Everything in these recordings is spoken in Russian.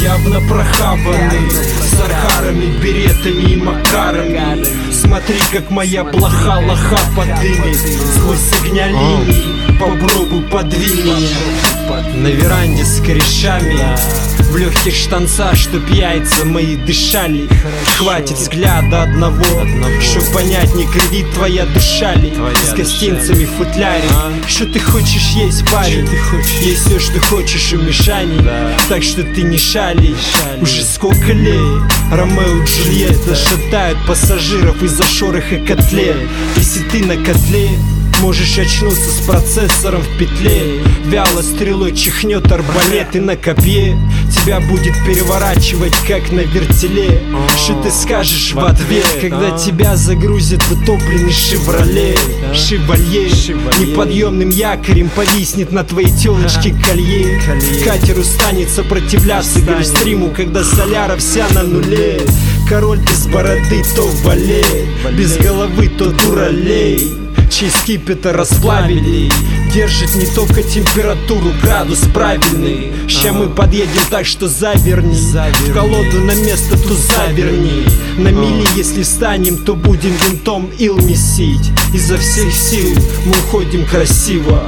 Явно прохаванный, с архарами, беретами и макарами. Смотри, как моя блоха лоха подымет сквозь огня линий. Попробуй подвинь меня. На веранде с корешами, в легких штанцах, чтоб яйца мои дышали. Хватит взгляда одного, чтоб понять, не кривит твоя душа ли. С гостинцами в футляре. Что ты хочешь есть, парень? Есть все, что хочешь у Мишани. Так что ты не шали. Уже сколько лет Ромео и Джульетта шатают пассажиров из-за шороха котлет. Если ты на котле, можешь очнуться с процессором в петле. Вяло стрелой чихнет арбалет, и на копье тебя будет переворачивать, как на вертеле. Что ты скажешь в ответ, когда тебя загрузят в утопленный шевроле? Шевалье неподъемным якорем повиснет на твоей телочке колье. Катер устанет сопротивляться гольфстриму, когда соляра вся на нуле. Король без бороды то вале, без головы то дуралей. Чей скипетр расплавили, держит не только температуру, градус правильный. Ща мы подъедем, так что заверни в колоду на место, то заверни. На мили, если встанем, то будем винтом ил месить. Изо всех сил мы уходим красиво.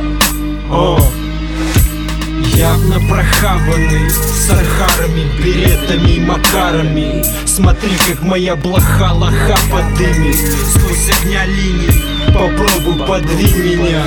Явно прохаванный, с архарами, беретами и макарами. Смотри, как моя блоха лоха подымет сквозь огня линий. Попробуй подвинь меня.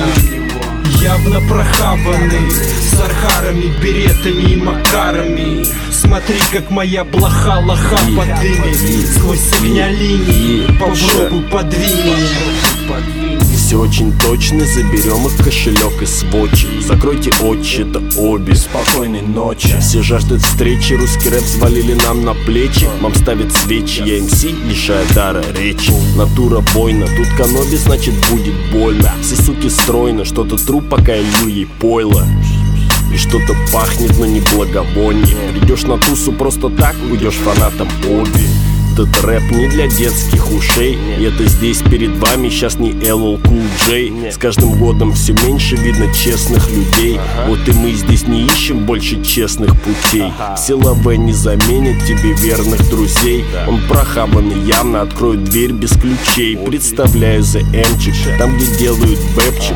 Явно прохаванный, с архарами, беретами и макарами. Смотри, как моя блоха лоха подымет сквозь огня линий. Попробуй подвинь меня. Все очень точно, заберем их кошелек и сводчи. Закройте очи, это обе. Спокойной ночи. Все жаждут встречи, русский рэп взвалили нам на плечи. Мам ставит свечи, я МС, лишая дара речи. Натура бойна, тут каноби, значит будет больно. Все суки стройно, что-то тру, пока я лью ей пойло. И что-то пахнет, но не благовоние. Придешь на тусу просто так, уйдешь фанатом обе. Этот рэп не для детских ушей. И это здесь перед вами сейчас не LL Cool J. С каждым годом все меньше видно честных людей. Вот и мы здесь не ищем больше честных путей. Все лавы не заменят тебе верных друзей. Он прохаванный явно откроет дверь без ключей. Представляю за Эмчик, там где делают бэпчик.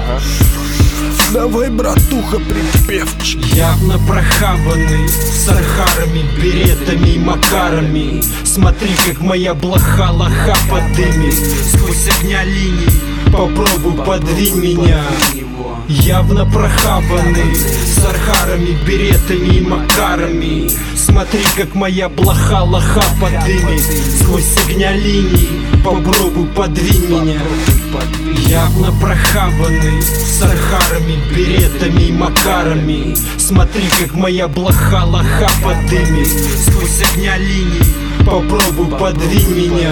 Давай, братуха, припевчик. Явно прохаванный, с архарами, беретами и макарами. Смотри, как моя блоха лоха подымет сквозь огня линий. Попробуй подвинь меня. Явно прохаванный, с архарами, беретами и макарами. Смотри, как моя блоха лоха подымет сквозь огня линий. Попробуй подвинь меня. Явно прохаванный, с архарами, беретами и макарами. Смотри, как моя блоха лоха подымет сквозь огня линий. Попробуй подвинь меня.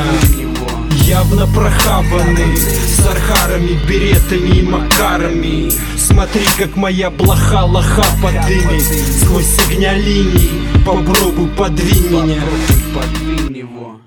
Явно прохаванный, с архарами, беретами и макарами. Смотри, как моя блоха лоха подымет сквозь огня линий. Попробуй подвинь меня.